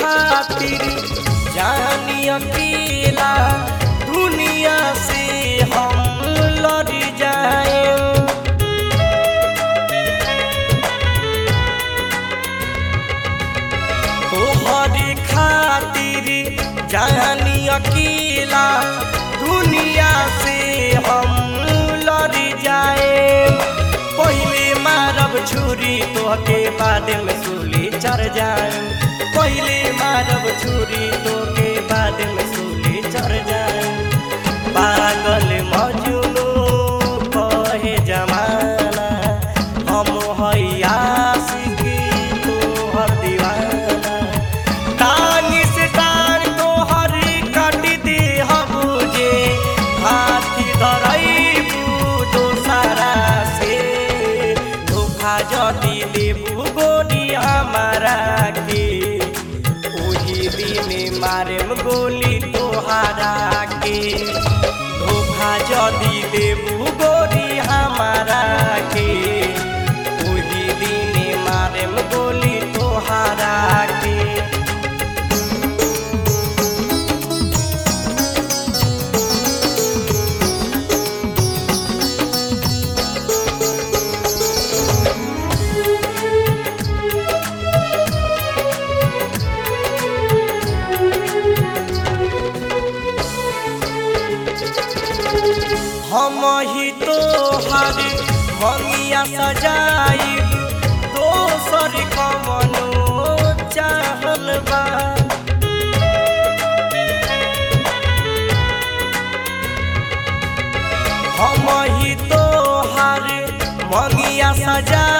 खातिर जानी अकेला दुनिया से हम लड़ जाए। तोहरे खातिर जानी अकेला दुनिया से हम लड़ जाए। पहले मारब छुरी तोहके बाद में सूली चढ़ जाए। पहले मारब छुरी तोहके बाद में सूली चढ़ जाए। पागल मजनू कहे जमाना हम है आशिक तोहर दीवाना। टांग से टांग तोहर काट दे हम जे हाथी धरैबू दोसरा से। धोखा जदी देबू गोरी हमारा के ओही दिन मारेम गोली तोहरा के। धोखा जदी देबू गोरी हमारा के ओही दिन मारेम गोली तोहरा के। हम ही तोहर मंगिया सजाइब दोसर कमनो चाहल बा। हम ही तोहर मंगिया सजा